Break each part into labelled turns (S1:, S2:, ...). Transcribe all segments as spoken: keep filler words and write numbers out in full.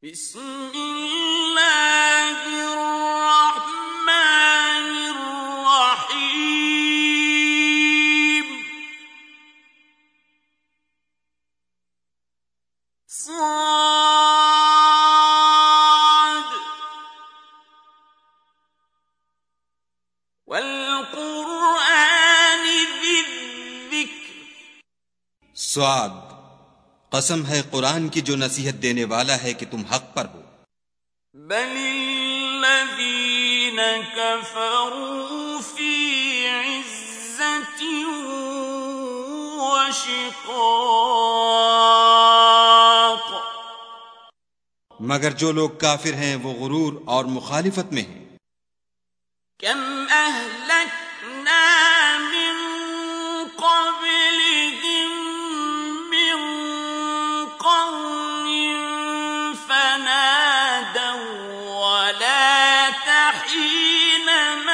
S1: بسم اللہ الرحمن الرحیم صاد والقرآن ذی الذکر
S2: صاد، قسم ہے قرآن کی جو نصیحت دینے والا ہے کہ تم حق پر ہو۔
S1: بل الذین کفروا فی عزة وشقاق،
S2: مگر جو لوگ کافر ہیں وہ غرور اور مخالفت میں ہیں۔
S1: کم اہلکنا من قبلہم من قرن فنادوا ولا تحین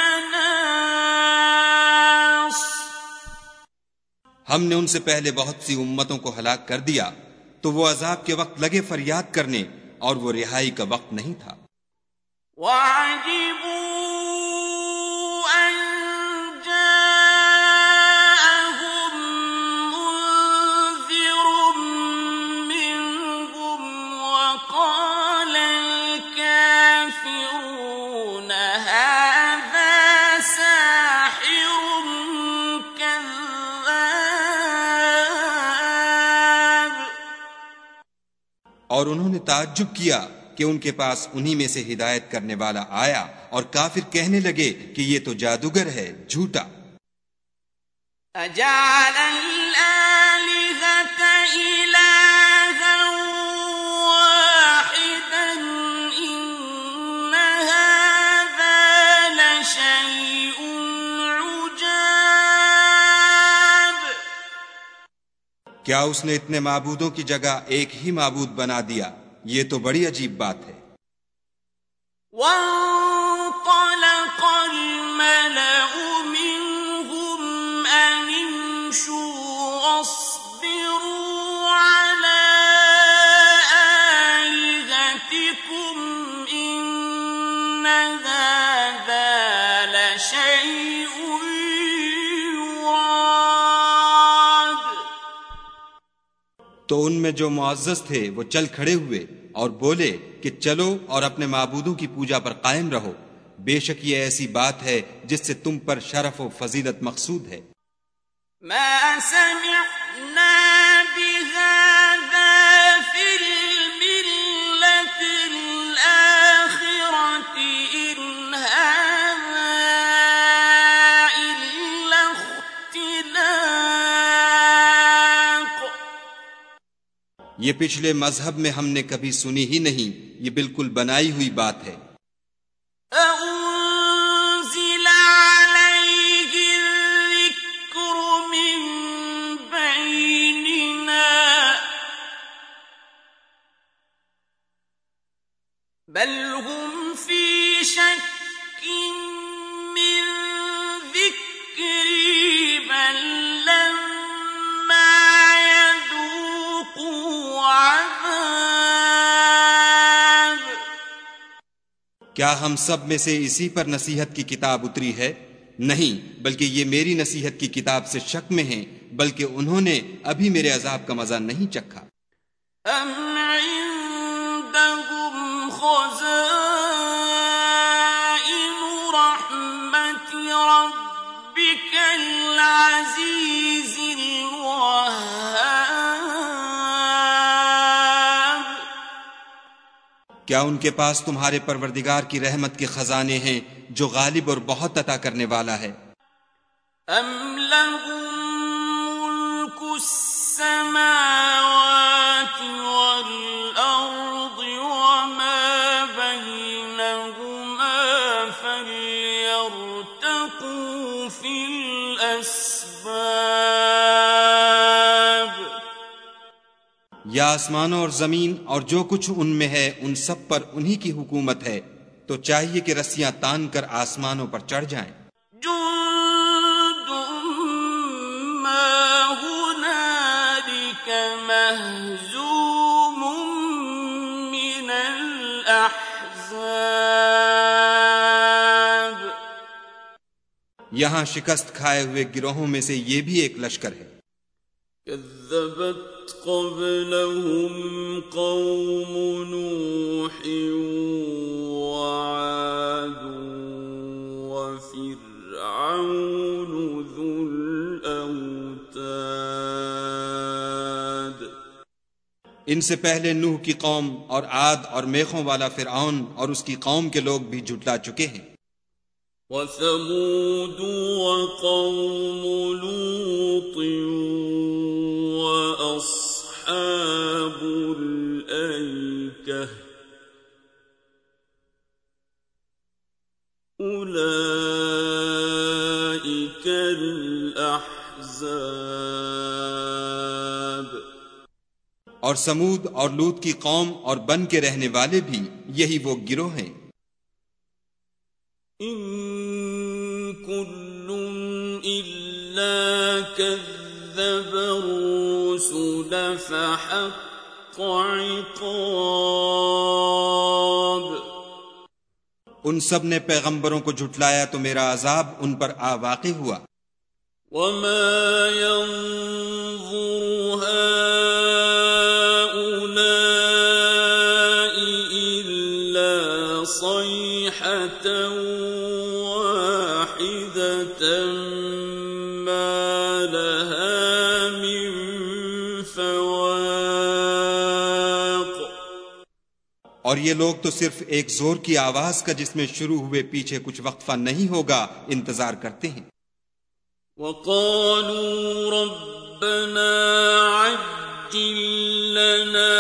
S1: مناص،
S2: ہم نے ان سے پہلے بہت سی امتوں کو ہلاک کر دیا تو وہ عذاب کے وقت لگے فریاد کرنے، اور وہ رہائی کا وقت نہیں تھا۔
S1: وعجبوا ان جاءهم منذر منهم وقال الكافرون هذا ساحر كذاب،
S2: اور انہوں نے تعجب کیا کہ ان کے پاس انہی میں سے ہدایت کرنے والا آیا، اور کافر کہنے لگے کہ یہ تو جادوگر ہے، جھوٹا۔
S1: اجعل الآلهة إلها واحدا إن هذا لشيء عجاب،
S2: کیا اس نے اتنے معبودوں کی جگہ ایک ہی معبود بنا دیا؟ یہ تو بڑی عجیب بات ہے۔
S1: وانطلق الملأ منهم أن امشوا واصبروا على آلهتكم إن هذا لشيء يراد،
S2: تو ان میں جو معزز تھے وہ چل کھڑے ہوئے اور بولے کہ چلو اور اپنے معبودوں کی پوجا پر قائم رہو، بے شک یہ ایسی بات ہے جس سے تم پر شرف و فضیلت مقصود ہے۔
S1: ما سمعنا بهذا في الملة الآخرة إن هذا إلا اختلاق،
S2: یہ پچھلے مذہب میں ہم نے کبھی سنی ہی نہیں، یہ بالکل بنائی ہوئی بات ہے۔
S1: أَأُنزِلَ عَلَيْهِ الذِّكْرُ مِن بَيْنِنَا بَلْ هُمْ فِي شَكٍّ مِّن ذِكْرِي بَل لَّمَّا يَذُوقُوا عَذَابِ،
S2: کیا ہم سب میں سے اسی پر نصیحت کی کتاب اتری ہے؟ نہیں، بلکہ یہ میری نصیحت کی کتاب سے شک میں ہیں، بلکہ انہوں نے ابھی میرے عذاب کا مزہ نہیں چکھا۔
S1: أَمْ عِندَهُمْ خَزَائِنُ رَحْمَةِ رَبِّكَ الْعَزِيزِ الْوَهَّابِ،
S2: کیا ان کے پاس تمہارے پروردگار کی رحمت کے خزانے ہیں جو غالب اور بہت عطا کرنے والا ہے؟
S1: أَمْ لَهُم مُّلْكُ السَّمَاوَاتِ وَالْأَرْضِ وَمَا بَيْنَهُمَا فَلْيَرْتَقُوا فِي الْأَسْبَابِ،
S2: یا آسمانوں اور زمین اور جو کچھ ان میں ہے ان سب پر انہی کی حکومت ہے، تو چاہیے کہ رسیاں تان کر آسمانوں پر چڑھ جائیں۔
S1: جُندٌ مَّا هُنَالِكَ مَهْزُومٌ مِّنَ الأحزاب
S2: یہاں شکست کھائے ہوئے گروہوں میں سے یہ بھی ایک لشکر ہے.
S1: كذبت قبلهم قوم نوح وعاد وفرعون ذو الأوتاد.
S2: ان سے پہلے نوح کی قوم اور عاد اور میخوں والا فرعون اور اس کی قوم کے لوگ بھی جھٹلا چکے ہیں.
S1: وثمود وقوم لوط وأصحاب الأيكة أولئك الأحزاب.
S2: اور سمود اور لوط کی قوم اور بن کے رہنے والے بھی یہی وہ گروہ ہیں.
S1: إن كل إلا كذب الرسل فحق عقاب.
S2: ان سب نے پیغمبروں کو جھٹلایا تو میرا عذاب ان پر آ واقع ہوا.
S1: وما ينظر هؤلاء إلا صيحة واحدة ما لها من فواق.
S2: اور یہ لوگ تو صرف ایک زور کی آواز کا جس میں شروع ہوئے پیچھے کچھ وقفہ نہیں ہوگا انتظار کرتے ہیں.
S1: وقالوا ربنا عجل لنا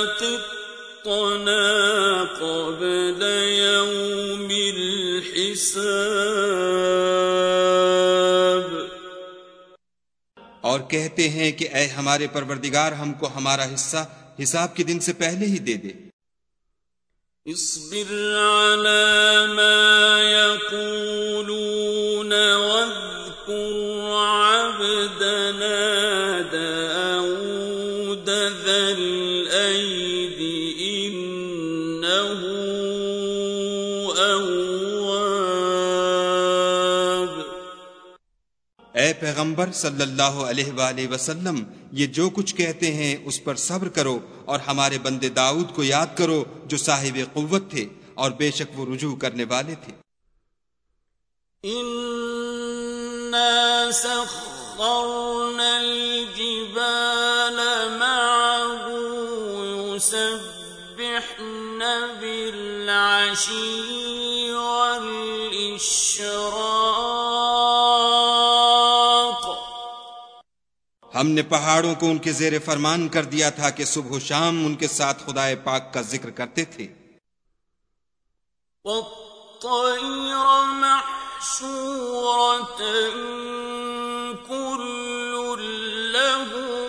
S1: قطنا قبل يوم الحساب.
S2: اور کہتے ہیں کہ اے ہمارے پروردگار ہم کو ہمارا حصہ حساب کے دن سے پہلے ہی دے دے.
S1: اصبر على ما يقولون واذكر عبدنا داود ذا الأيد إنه أواب.
S2: اے پیغمبر صلی اللہ علیہ وآلہ وسلم یہ جو کچھ کہتے ہیں اس پر صبر کرو اور ہمارے بندے داؤد کو یاد کرو جو صاحب قوت تھے اور بے شک وہ رجوع کرنے والے تھے.
S1: إنا سخرنا الجبال معه يسبحن بالعشي والإشراق.
S2: ہم نے پہاڑوں کو ان کے زیر فرمان کر دیا تھا کہ صبح و شام ان کے ساتھ خدائے پاک کا ذکر کرتے تھے.
S1: والطير محشورة كل له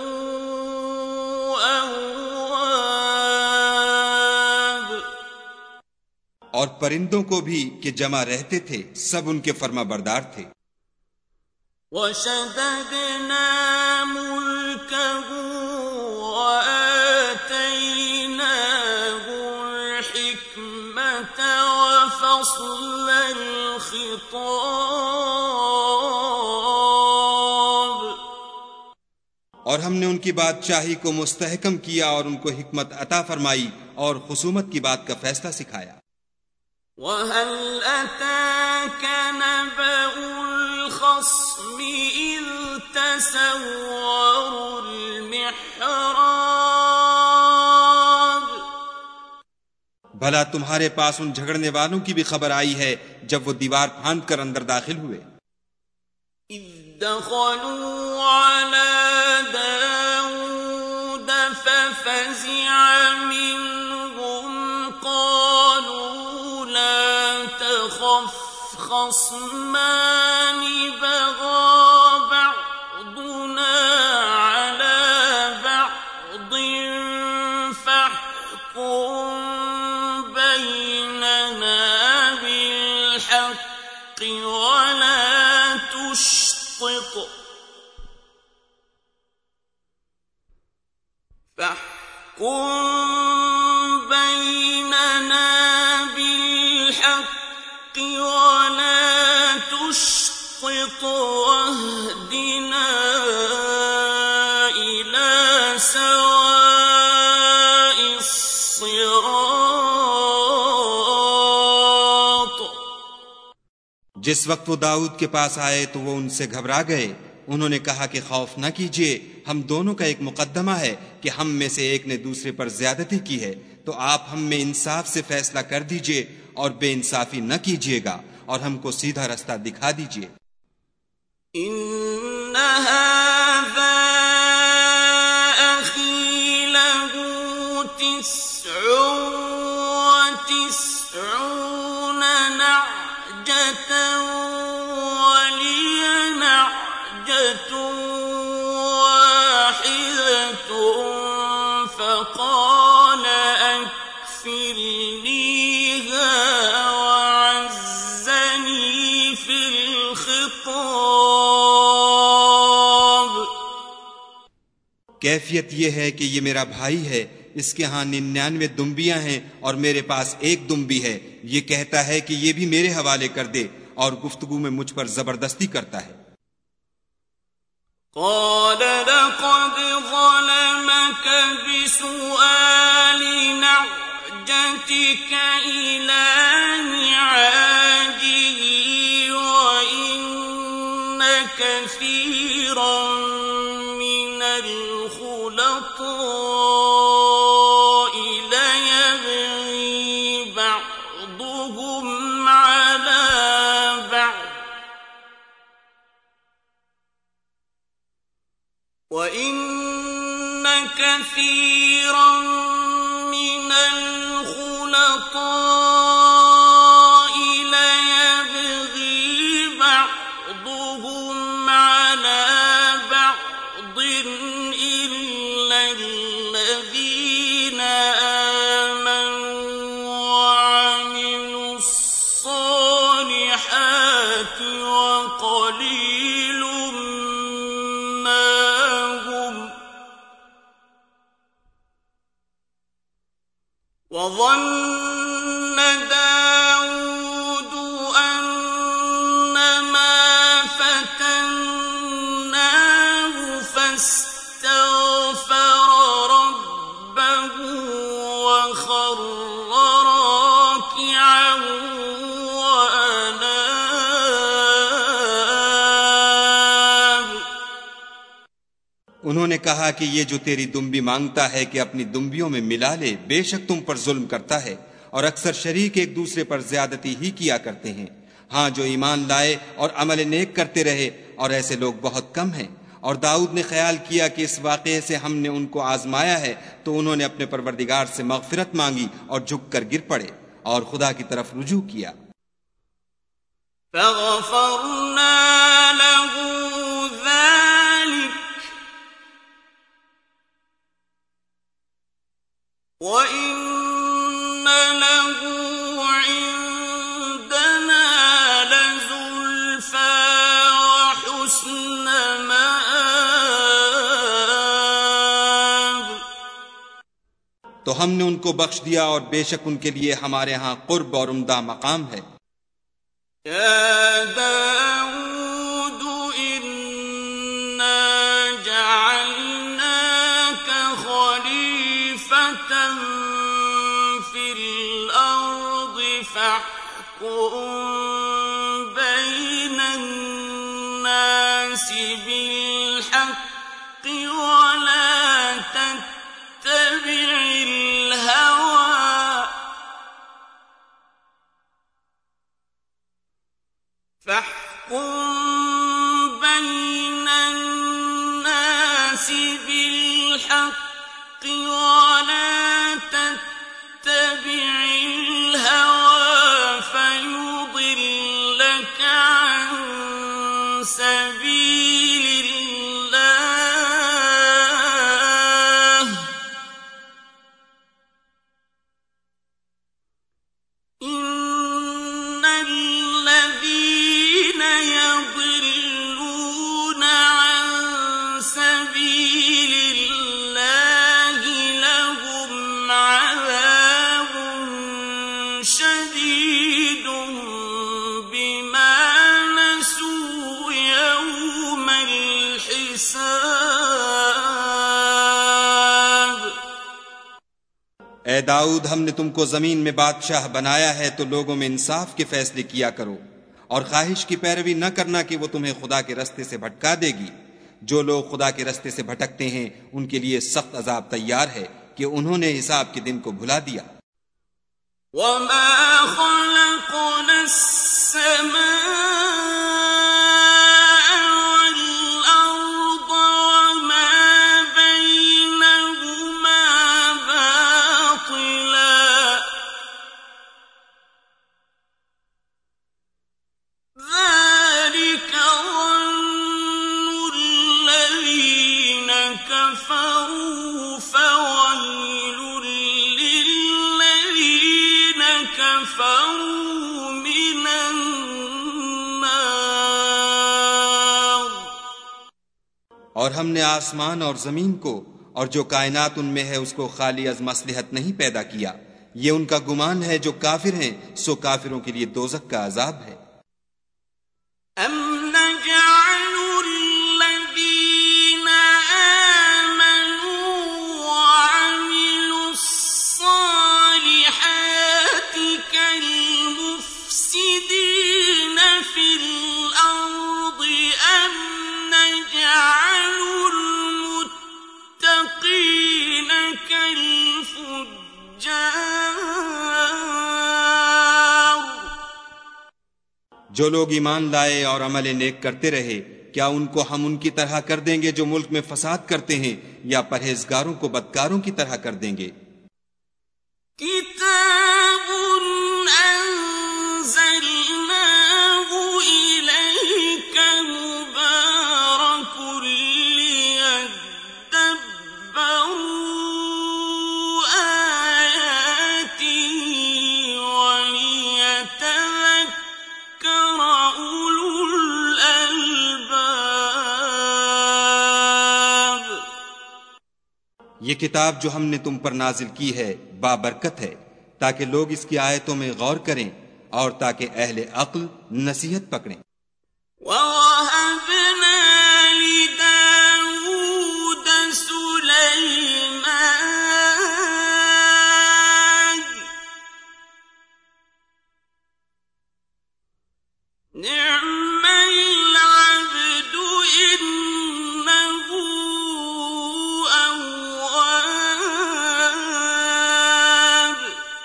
S1: أواب.
S2: اور پرندوں کو بھی کہ جمع رہتے تھے سب ان کے فرما بردار تھے.
S1: وشددنا ملكه وآتيناه الحكمة وفصل الخطاب.
S2: اور ہم نے ان کی بادشاہی کو مستحکم کیا اور ان کو حکمت عطا فرمائی اور خصومت کی بات کا فیصلہ سکھایا.
S1: وَهَلْ أَتَاكَ نَبَأُ الْخَصْمِ إِذْ تَسَوَّرُوا الْمِحْرَابَ.
S2: بھلا تمہارے پاس ان جھگڑنے والوں کی بھی خبر آئی ہے جب وہ دیوار پھاند کر اندر داخل ہوئے.
S1: إِذْ دَخَلُوا عَلَى دَاوُودَ فَفَزِعَ مِنْهُمْ قَالُوا لَا تَخَفْ خَصْمَانِ بَغَىٰ بَعْضُنَا عَلَى بَعْضٍ فَاحْكُم بَيْنَنَا بِالْحَقِّ وَلَا تُشْطِطْ فَاحْكُم بَيْنَنَا ولا تشطط واهدنا إلى سواء الصراط.
S2: جس وقت وہ داؤد کے پاس آئے تو وہ ان سے گھبرا گئے. انہوں نے کہا کہ خوف نہ کیجیے، ہم دونوں کا ایک مقدمہ ہے کہ ہم میں سے ایک نے دوسرے پر زیادتی کی ہے، تو آپ ہم میں انصاف سے فیصلہ کر دیجیے اور بے انصافی نہ کیجیے گا اور ہم کو سیدھا رستہ دکھا دیجیے.
S1: إن هذا أخي له تسع وتسعون نعجة ولي نعجة واحدة فقال أكفلنيها وعزني في الخطاب.
S2: کیفیت یہ ہے کہ یہ میرا بھائی ہے، اس کے ہاں ننانوے دمبیاں ہیں اور میرے پاس ایک دمبی ہے. یہ کہتا ہے کہ یہ بھی میرے حوالے کر دے اور گفتگو میں مجھ پر زبردستی کرتا ہے.
S1: قال لقد ظلمك بسؤال نعجتك إلى نعاجه وإن كثيرا من الخلطاء ليبغي بعضهم على بعض وَإِنَّ كَثِيرًا مِّنَ الْخُلَطَاءِ لَيَبْغِي بَعْضُهُمْ عَلَى بَعْضٍ إِلَّا الَّذِينَ آمَنُوا وَعَمِلُوا الصَّالِحَاتِ وَقَلِيلٌ وظن داود أنما فتناه فاستغفر ربه وخر راكعا وأناب.
S2: انہوں نے کہا کہ یہ جو تیری دمبی مانگتا ہے کہ اپنی دمبیوں میں ملا لے، بے شک تم پر ظلم کرتا ہے اور اکثر شریک ایک دوسرے پر زیادتی ہی کیا کرتے ہیں. ہاں جو ایمان لائے اور عمل نیک کرتے رہے، اور ایسے لوگ بہت کم ہیں. اور داؤد نے خیال کیا کہ اس واقعے سے ہم نے ان کو آزمایا ہے، تو انہوں نے اپنے پروردگار سے مغفرت مانگی اور جھک کر گر پڑے اور خدا کی طرف رجوع کیا.
S1: فغفرنا له ذلك وَإِنَّ لَهُ عِندَنَا لَزُلْفَىٰ وَحُسْنَ مَآبٍ.
S2: تو ہم نے ان کو بخش دیا اور بے شک ان کے لیے ہمارے ہاں قرب اور عمدہ مقام ہے.
S1: يا داود إنا جعلناك خليفة في الأرض فاحكم بين الناس بالحق ولا تتبع الهوى فاحكم بين الناس بالحق ولا تتبع الهوى فيضلك عن سبيل الله إن الذين يضلون عن سبيل الله لهم
S2: اے داؤد، ہم نے تم کو زمین میں بادشاہ بنایا ہے تو لوگوں میں انصاف کے فیصلے کیا کرو، اور خواہش کی پیروی نہ کرنا کہ وہ تمہیں خدا کے رستے سے بھٹکا دے گی۔ جو لوگ خدا کے رستے سے بھٹکتے ہیں ان کے لیے سخت عذاب تیار ہے کہ انہوں نے حساب کے دن کو بھلا دیا۔
S1: وَمَا خَلَقْنَا السَّمَاءَ
S2: اور ہم نے آسمان اور زمین کو اور جو کائنات ان میں ہے اس کو خالی از مصلحت نہیں پیدا کیا، یہ ان کا گمان ہے جو کافر ہیں، سو کافروں کے لیے دوزخ کا عذاب ہے۔
S1: أَمْ نَجْعَلُ الَّذِينَ آمَنُوا وَعَمِلُوا الصَّالِحَاتِ كَالْمُفْسِدِينَ فِي الْأَرْضِ أَمْ نَجْعَلُ الْمُتَّقِينَ كَالْفُجَّارِ۔
S2: جو لوگ ایمان لائے اور عمل نیک کرتے رہے، کیا ان کو ہم ان کی طرح کر دیں گے جو ملک میں فساد کرتے ہیں، یا پرہیزگاروں کو بدکاروں کی طرح کر دیں گے؟
S1: کتاب انزلناہ الیک مبارک لیدبروا آیاتہ ولیتذکر اولو الالباب۔
S2: یہ کتاب جو ہم نے تم پر نازل کی ہے بابرکت ہے، تاکہ لوگ اس کی آیتوں میں غور کریں اور تاکہ اہل عقل نصیحت پکڑیں۔
S1: وَوَهَبْنَا لِدَاوُودَ سُلَيْمَانَ نِعْمَ الْعَبْدُ إِنَّهُ أَوَّابٌ۔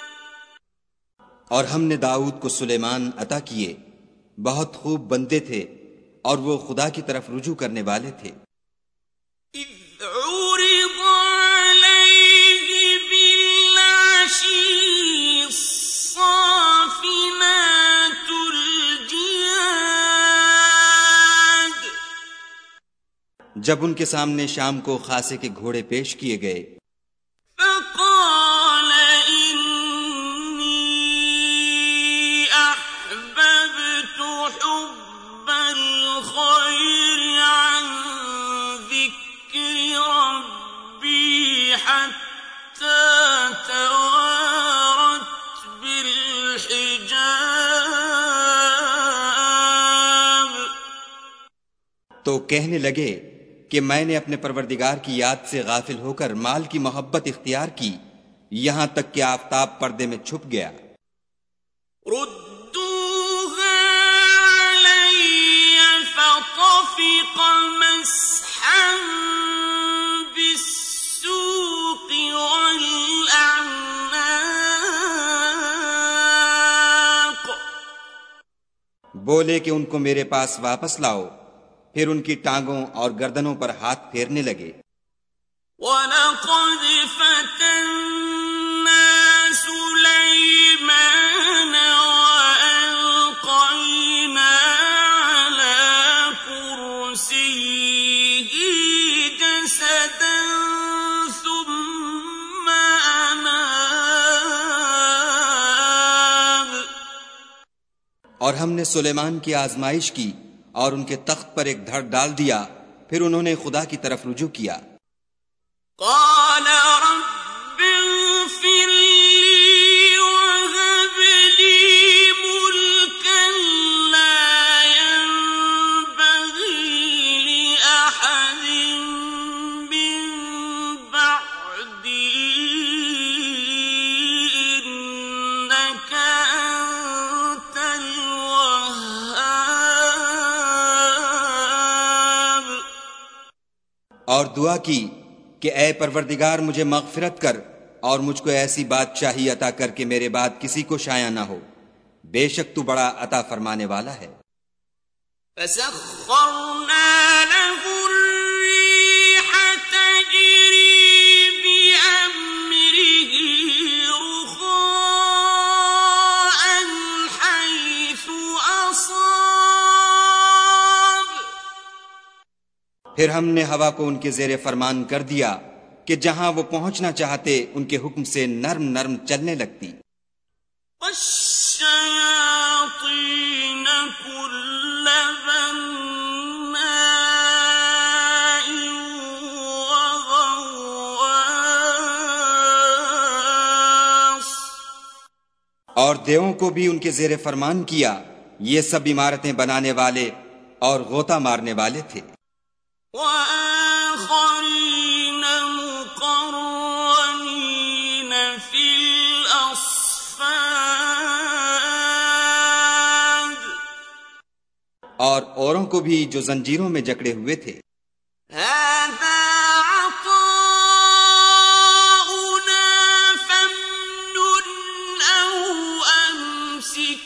S2: اور ہم نے داؤد کو سلیمان عطا کیے، بہت خوب بندے تھے اور وہ خدا کی طرف رجوع کرنے والے تھے۔
S1: إِذْ عُرِضَ عَلَيْهِ بِالْعَشِيِّ الصَّافِنَاتُ الْجِيَادُ۔
S2: جب ان کے سامنے شام کو خاصے کے گھوڑے پیش کیے گئے،
S1: فقال إني أحببت حب الخير عن ذكر ربي حتى توارت بالحجاب۔
S2: تو کہنے لگے کہ میں نے اپنے پروردگار کی یاد سے غافل ہو کر مال کی محبت اختیار کی، یہاں تک کہ آفتاب پردے میں چھپ گیا۔
S1: ردوها علي فطفق مسحا بالسوق والأعناق۔
S2: بولے کہ ان کو میرے پاس واپس لاؤ، پھر ان کی ٹانگوں اور گردنوں پر ہاتھ پھیرنے لگے۔
S1: وَلَقَدْ فَتَنَّا سُلَيْمَانَ وَأَلْقَيْنَا عَلَى كُرْسِيِّهِ جَسَدًا ثُمَّ أَنَابَ۔
S2: اور ہم نے سلیمان کی آزمائش کی اور ان کے تخت پر ایک دھڑ ڈال دیا، پھر انہوں نے خدا کی طرف رجوع کیا۔
S1: قال رب اغفر لي وهب لي ملكا لا ينبغي لأحد من بعدي
S2: اور دعا کی کہ اے پروردگار مجھے مغفرت کر اور مجھ کو ایسی بادشاہی عطا کر کہ میرے بعد کسی کو شایع نہ ہو، بے شک تو بڑا عطا فرمانے والا ہے۔
S1: فسخرنا له الريح تجري بأمره رخاء حيث أصاب،
S2: پھر ہم نے ہوا کو ان کے زیر فرمان کر دیا کہ جہاں وہ پہنچنا چاہتے ان کے حکم سے نرم نرم چلنے لگتی۔
S1: والشياطين كل بناء وغواص،
S2: اور دیووں کو بھی ان کے زیر فرمان کیا، یہ سب عمارتیں بنانے والے اور غوطہ مارنے والے تھے۔
S1: وآخرين مقرنين في الأصفاد،
S2: اور اوروں کو بھی جو زنجیروں میں جکڑے ہوئے تھے۔
S1: هذا عطاؤنا فامنن أو أمسك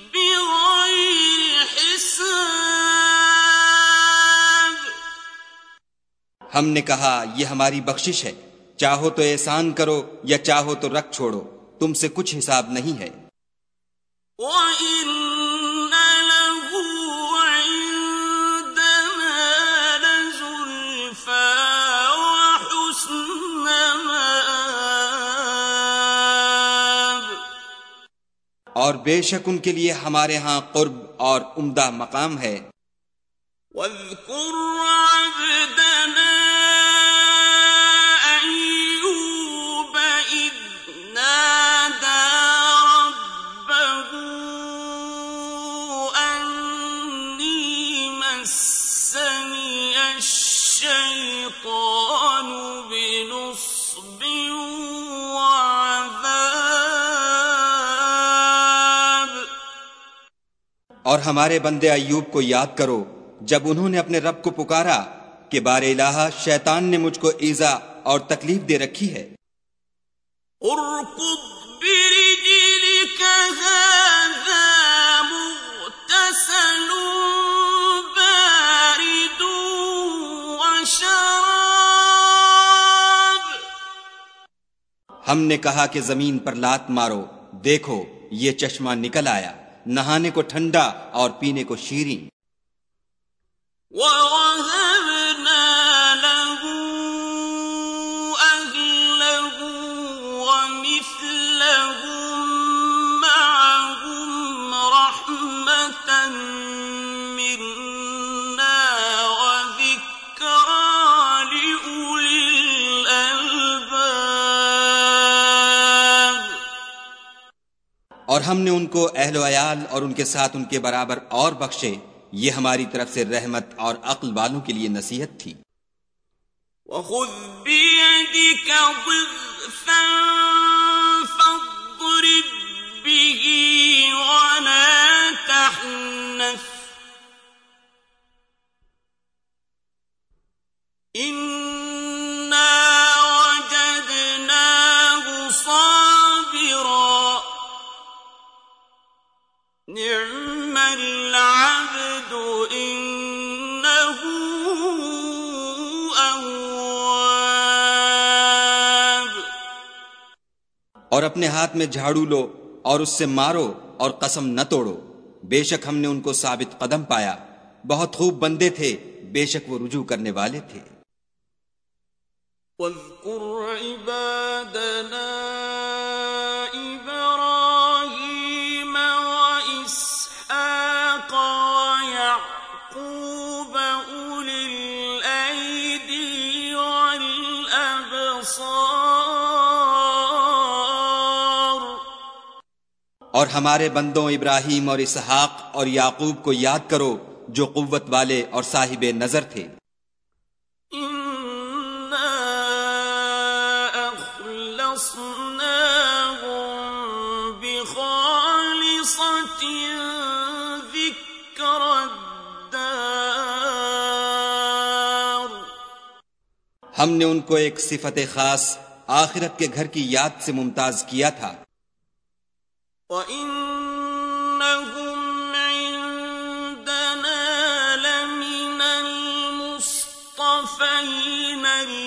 S1: بغير حساب،
S2: ہم نے کہا یہ ہماری بخشش ہے، چاہو تو احسان کرو یا چاہو تو رکھ چھوڑو، تم سے کچھ حساب نہیں ہے۔
S1: وَإِنَّ لَهُ عِندَنَا لَزُلْفَىٰ وَحُسْنَ مَآبٍ،
S2: اور بے شک ان کے لیے ہمارے ہاں قرب اور عمدہ مقام ہے۔
S1: وَاذْكُرْ عَبْدَنَا أَيُّوبَ إِذْ نَادَىٰ رَبَّهُ أَنِّي مَسَّنِيَ الشَّيْطَانُ بِنُصْبٍ وَعَذَابٍ،
S2: اور ہمارے بندے ایوب کو یاد کرو جب انہوں نے اپنے رب کو پکارا کہ بار الہ شیطان نے مجھ کو ایذا اور تکلیف دے رکھی ہے۔
S1: ارکض برجلك هذا مغتسل بارد وشراب،
S2: ہم نے کہا کہ زمین پر لات مارو، دیکھو یہ چشمہ نکل آیا، نہانے کو ٹھنڈا اور پینے کو شیریں۔
S1: وَوَهَبْنَا لَهُ أَهْلَهُ وَمِثْلَهُم مَّعَهُمْ رَحْمَةً مِّنَّا وَذِكْرَىٰ لِأُولِي الْأَلْبَابِ،
S2: اور ہم نے ان کو اہل و عیال اور ان کے ساتھ ان کے برابر اور بخشے، یہ ہماری طرف سے رحمت اور عقل والوں کے لیے نصیحت تھی۔
S1: وَخُذْ بِيَدِكَ ضِغْثًا فَاضْرِب بِّهِ وَلَا تَحْنَثْ، إِنَّا وَجَدْنَاهُ صَابِرًا نِعْمَ الْعَبْدُ إِنَّهُ أَوَّابٌ،
S2: اور اپنے ہاتھ میں جھاڑو لو اور اس سے مارو اور قسم نہ توڑو، بے شک ہم نے ان کو ثابت قدم پایا، بہت خوب بندے تھے، بے شک وہ رجوع کرنے والے تھے۔
S1: وَاذْكُرْ عِبَادَنَا إِبْرَاهِيمَ وَإِسْحَاقَ وَيَعْقُوبَ أُولِي الْأَيْدِي وَالْأَبْصَارِ،
S2: اور ہمارے بندوں ابراہیم اور اسحاق اور یعقوب کو یاد کرو جو قوت والے اور صاحب نظر تھے۔
S1: إِنَّا أَخْلَصْنَاهُم بِخَالِصَةٍ ذِكْرَى الدَّارِ،
S2: ہم نے ان کو ایک صفت خاص آخرت کے گھر کی یاد سے ممتاز کیا تھا.
S1: وَإِنَّهُمْ عِندَنَا لَمِنَ الْمُصْطَفَيْنَ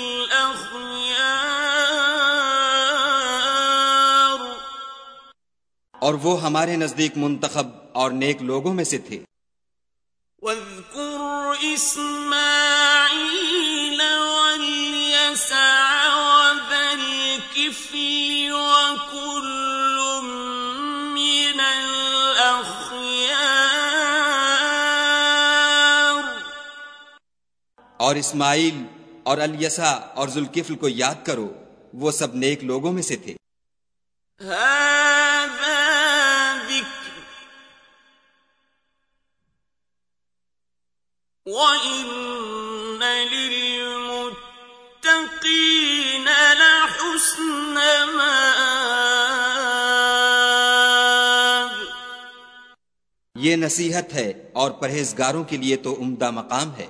S1: الْأَخْيَارِ.
S2: اور وہ ہمارے نزدیک منتخب اور نیک لوگوں میں سے تھے.
S1: وَاذْكُرْ إِسْمَاعِيلَ وَالْيَسَعَ وَذَا الْكِفْلِ وَكُلٌّ مِّنَ الْأَخْيَارِ.
S2: اور اسماعیل اور الیسع اور ذوالکفل کو یاد کرو، وہ سب نیک لوگوں میں سے تھے.
S1: هَذَا ذِكْرٌ وَإِنَّ لِلْمُتَّقِينَ لَحُسْنَ مَآبٍ.
S2: یہ نصیحت ہے اور پرہیزگاروں کے لیے تو عمدہ مقام ہے.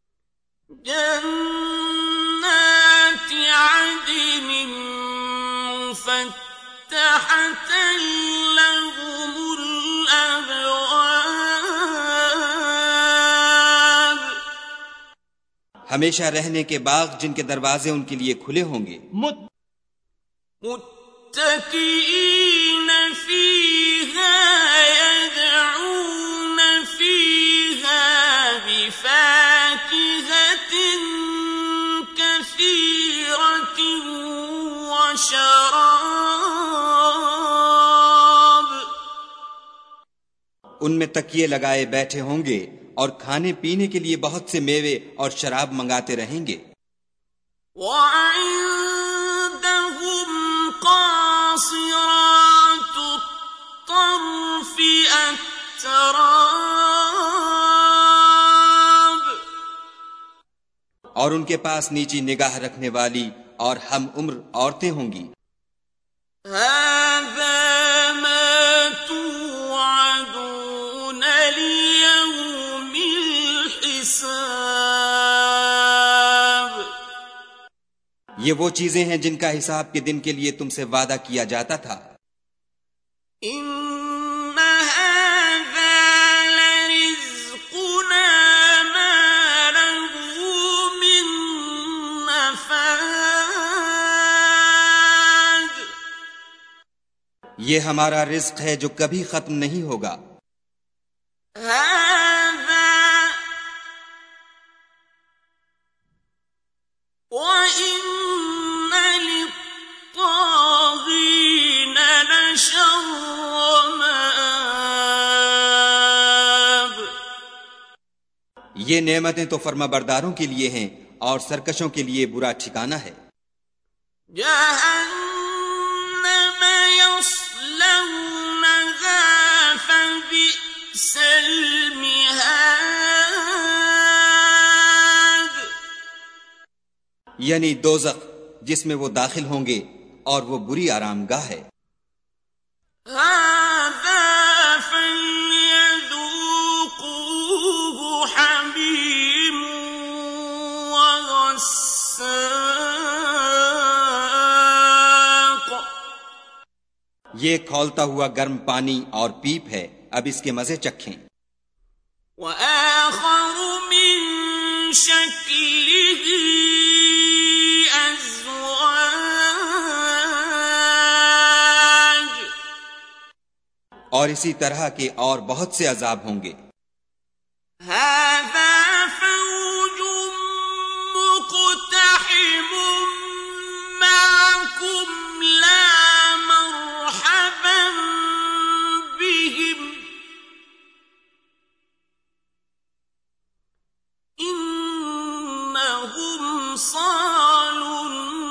S1: جنات عدن مفتحة لهم الأبواب.
S2: ہمیشہ رہنے کے باغ جن کے دروازے ان کے لیے کھلے ہوں گے.
S1: متکئین فیہا یدعون فیہا بفاکہۃ کثیرۃ وشراب.
S2: ان میں تکیے لگائے بیٹھے ہوں گے اور کھانے پینے کے لیے بہت سے میوے اور شراب منگاتے رہیں گے.
S1: وَعِندَهُمْ قَاصِرَاتُ الطَّرْفِ أَتْرَابٌ.
S2: اور ان کے پاس نیچی نگاہ رکھنے والی اور ہم عمر عورتیں ہوں گی.
S1: هَذَا مَا تُوعَدُونَ لِيَوْمِ الْحِسَابِ.
S2: یہ وہ چیزیں ہیں جن کا حساب کے دن کے لیے تم سے وعدہ کیا جاتا تھا.
S1: إِنَّ هَذَا لَرِزْقُنَا مَا لَهُ مِن نَّفَادٍ.
S2: یہ ہمارا رزق ہے جو کبھی ختم نہیں ہوگا.
S1: هَذَا وَإِنَّ لِلطَّاغِينَ لَشَرَّ مَآبٍ.
S2: یہ نعمتیں تو فرما برداروں کے لیے ہیں اور سرکشوں کے لیے برا ٹھکانہ ہے.
S1: جہنم یصلونہا فبئس المہاد.
S2: یعنی دوزخ جس میں وہ داخل ہوں گے اور وہ بری آرام گاہ ہے.
S1: هذا فليذوقوه حميم وغساق.
S2: یہ کھولتا ہوا گرم پانی اور پیپ ہے، اب اس کے مزے چکھیں.
S1: وآخر من شکلہ ازواج.
S2: اور اسی طرح کے اور بہت سے عذاب ہوں گے.
S1: هذا فوج مقتحم معكم لا مرحبا بهم إنهم صالوا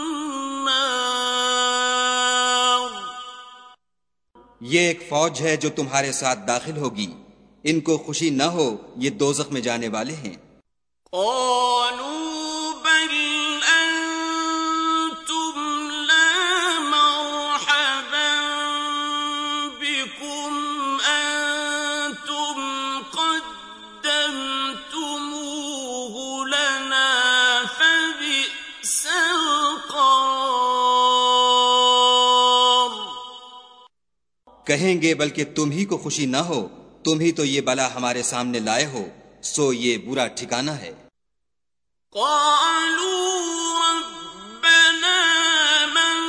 S1: النار.
S2: یہ ایک فوج ہے جو تمہارے ساتھ داخل ہوگی، ان کو خوشی نہ ہو، یہ دوزخ میں جانے والے ہیں.
S1: قالوا بل أنتم لا مرحبا بكم أنتم قدمتموه لنا فبئس
S2: کہیں گے بلکہ تم ہی کو خوشی نہ ہو، تم ہی تو یہ بلا ہمارے سامنے لائے ہو، سو یہ برا ٹھکانہ ہے۔
S1: قالوا ربنا من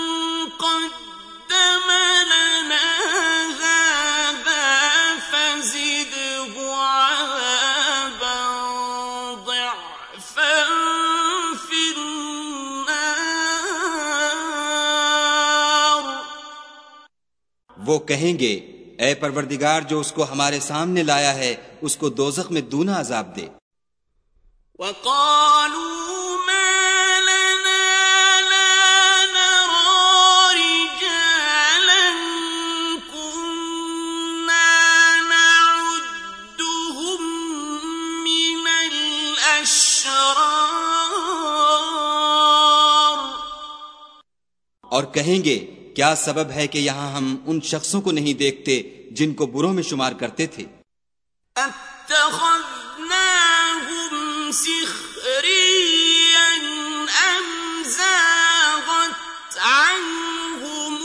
S1: قدم لنا هذا فزده عذابا ضعفا في النار۔
S2: وہ کہیں گے اے پروردگار جو اس کو ہمارے سامنے لایا ہے اس کو دوزخ میں دونا عذاب دے۔
S1: وَقَالُوا مَا لَنَا لَا نَرَىٰ رِجَالًا كُنَّا نَعُدُّهُم مِّنَ الْأَشْرَارِ۔
S2: اور کہیں گے کیا سبب ہے کہ یہاں ہم ان شخصوں کو نہیں دیکھتے جن کو بروں میں شمار کرتے تھے؟
S1: اتخذناهم سخريا أم زاغت عنهم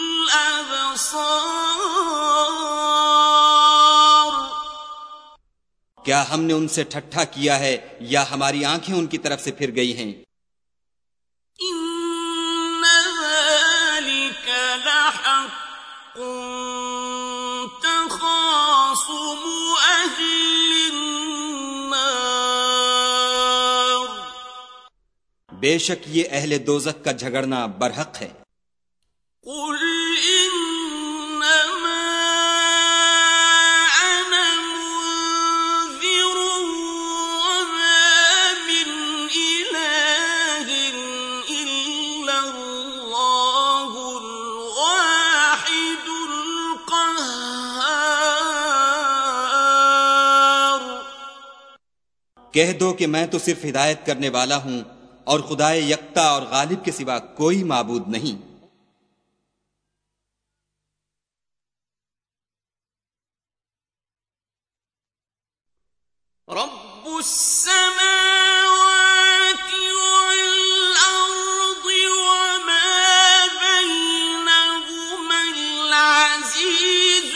S1: الأبصار۔
S2: کیا ہم نے ان سے ٹھٹھا کیا ہے یا ہماری آنکھیں ان کی طرف سے پھر گئی ہیں؟
S1: إن ذلك لحق تخاصم أهل النار۔
S2: بے شک یہ اہل دوزخ کا جھگڑنا برحق ہے۔
S1: قل إنما أنا منذر وما من إله إلا الله الواحد القهار۔
S2: کہہ دو کہ میں تو صرف ہدایت کرنے والا ہوں اور خدائے یکتا اور غالب کے سوا کوئی معبود نہیں۔
S1: رب السماوات والأرض وما بينهما العزيز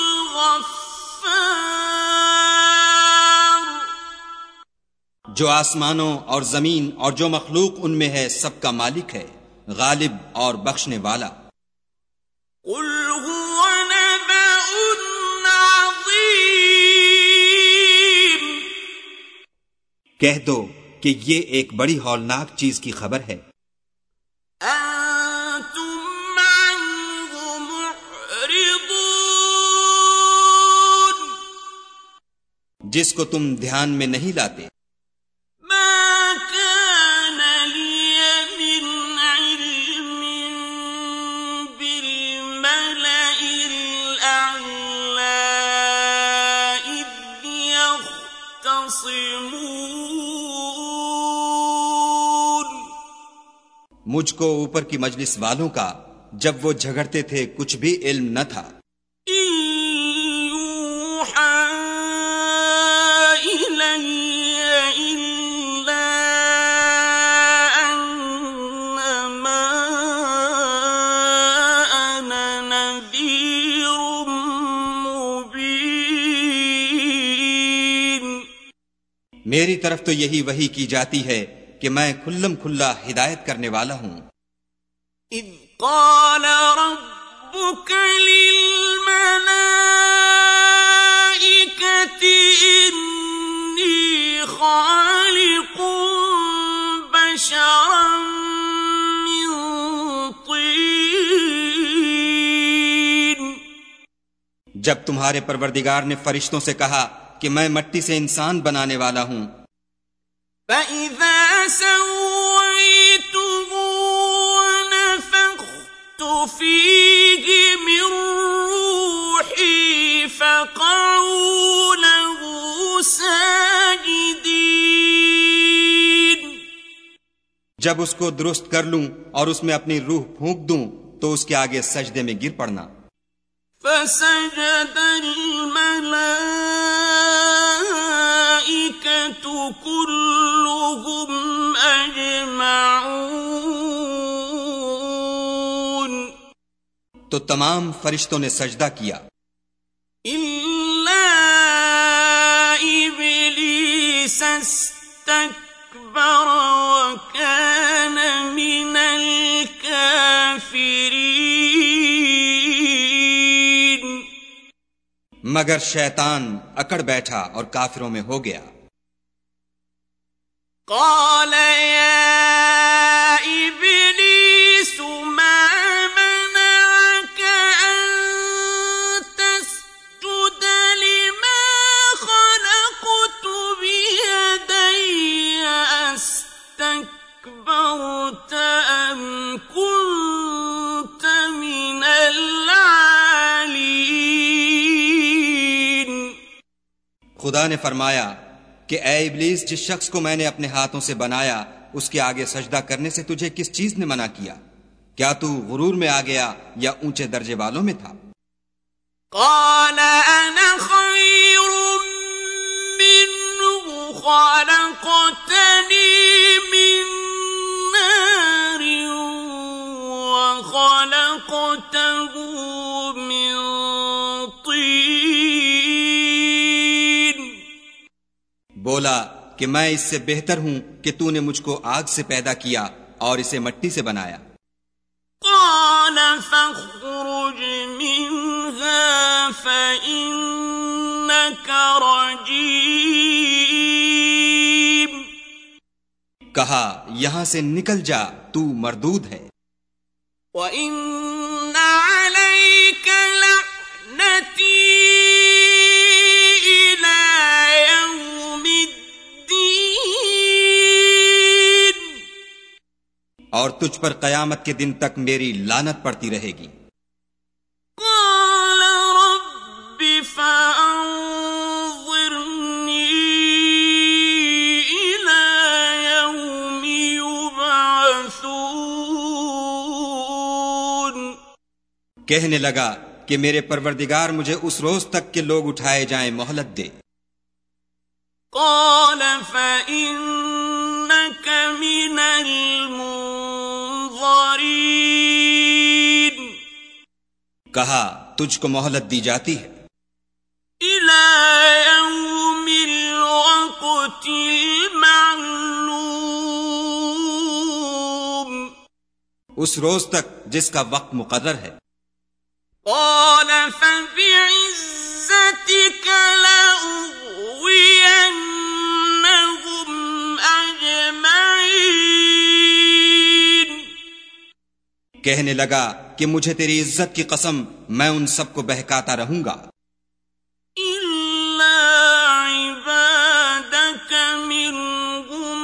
S1: الغفار۔
S2: جو آسمانوں اور زمین اور جو مخلوق ان میں ہے سب کا مالک ہے، غالب اور بخشنے والا۔
S1: قل هو نبأ عظيم۔
S2: کہہ دو کہ یہ ایک بڑی ہولناک چیز کی خبر ہے۔
S1: أنتم عنه معرضون۔
S2: جس کو تم دھیان میں نہیں لاتے۔
S1: ما كان لي من علم بالملأ الأعلى إذ يختصمون۔
S2: مجھ کو اوپر کی مجلس والوں کا جب وہ جھگڑتے تھے کچھ بھی علم نہ تھا۔
S1: إن يوحى إلي إلا أنما أنا نذير مبين۔
S2: میری طرف تو یہی وحی کی جاتی ہے کہ میں کھلم کھلا ہدایت کرنے والا ہوں۔
S1: إذ قال ربك للملائكة إني خالق بشرا من طين۔
S2: جب تمہارے پروردگار نے فرشتوں سے کہا کہ میں مٹی سے انسان بنانے والا ہوں،
S1: فَإِذَا سَوَّيْتُهُ وَنَفَخْتُ فِيهِ مِن رُّوحِي فَقَعُوا لَهُ سَاجِدِينَ۔
S2: جب اس کو درست کر لوں اور اس میں اپنی روح پھونک دوں تو اس کے آگے سجدے میں گر پڑنا۔
S1: فسجد الملائكة كلهم أجمعون۔
S2: تو تمام فرشتوں نے سجدہ کیا
S1: إلا إبليس استكبر وكان من الكافرين
S2: مگر شیطان اکڑ بیٹھا اور کافروں میں ہو گیا
S1: قال يا إبليس ما منعك أن تسجد لما خلقت بيدي أستكبرت أم كنت من العالين
S2: خدا نے فرمایا کہ اے ابلیس، جس شخص کو میں نے اپنے ہاتھوں سے بنایا اس کے آگے سجدہ کرنے سے تجھے کس چیز نے منع کیا؟ کیا تو غرور میں آ گیا یا اونچے درجے والوں میں تھا؟
S1: قال أنا خير منه خلقتني من نار وخلقته من طين
S2: بولا کہ میں اس سے بہتر ہوں کہ تو نے مجھ کو آگ سے پیدا کیا اور اسے مٹی سے بنایا
S1: قال فاخرج منها فإنك رجيم
S2: کہا یہاں سے نکل جا، تو مردود ہے
S1: وَإِنَّ عَلَيْكَ لَعْنَتِي إِلَى يَوْمِ الدِّينِ
S2: اور تجھ پر قیامت کے دن تک میری لعنت پڑتی رہے گی
S1: قَالَ رَبِّ فَأَنظِرْنِي إِلَى يَوْمِ يُبْعَثُونَ
S2: کہنے لگا کہ میرے پروردگار مجھے اس روز تک کہ لوگ اٹھائے جائیں مہلت دے
S1: قال فإنك من المنظرين
S2: کہا تجھ کو مہلت دی جاتی ہے
S1: إلى يوم الوقت المعلوم
S2: اس روز تک جس کا وقت مقرر ہے
S1: قال فبعزتك لأغوينهم أجمعين
S2: کہنے لگا کہ مجھے تیری عزت کی قسم میں ان سب کو بہکاتا رہوں گا
S1: إلا عبادك منهم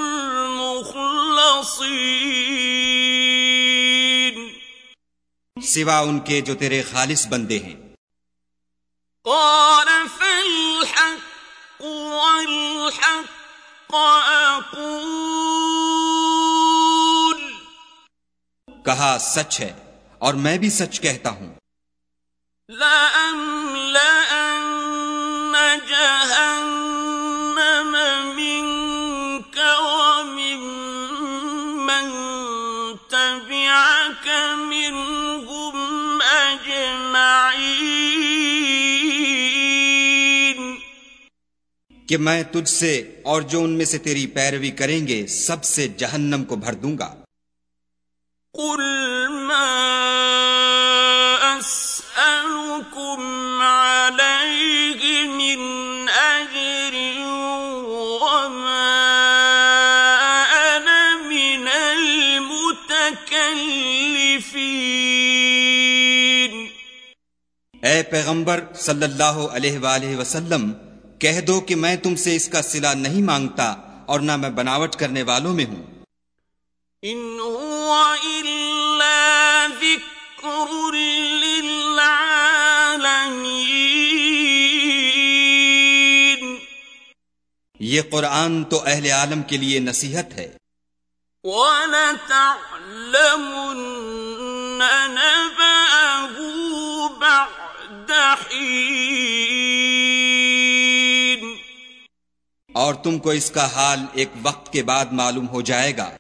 S1: المخلصين
S2: سوا ان کے جو تیرے خالص بندے ہیں
S1: قال فالحق والحق أقول
S2: کہا سچ ہے اور میں بھی سچ کہتا ہوں
S1: لَأَمْلَأَنَّ جَهَنَّمَ مِنكَ وَمِمَّن تَبِعَكَ مِنْهُمْ أَجْمَعِينَ
S2: کہ میں تجھ سے اور جو ان میں سے تیری پیروی کریں گے سب سے جہنم کو بھر دوں گا
S1: قُلْ مَا أَسْأَلُكُمْ عَلَيْهِ مِنْ أَجْرٍ وَمَا أَنَا مِنَ الْمُتَكَلِّفِينَ
S2: اے پیغمبر صلی اللہ علیہ وآلہ وسلم کہہ دو کہ میں تم سے اس کا صلہ نہیں مانگتا اور نہ میں بناوٹ کرنے والوں میں ہوں
S1: إِنْ هُوَ إِلَّا ذِكْرٌ لِّلْعَالَمِينَ
S2: یہ قرآن تو اہل عالم کے لیے نصیحت ہے
S1: وَلَتَعْلَمُنَّ نَبَأَهُ بَعْدَ حِينٍ
S2: اور تم کو اس کا حال ایک وقت کے بعد معلوم ہو جائے گا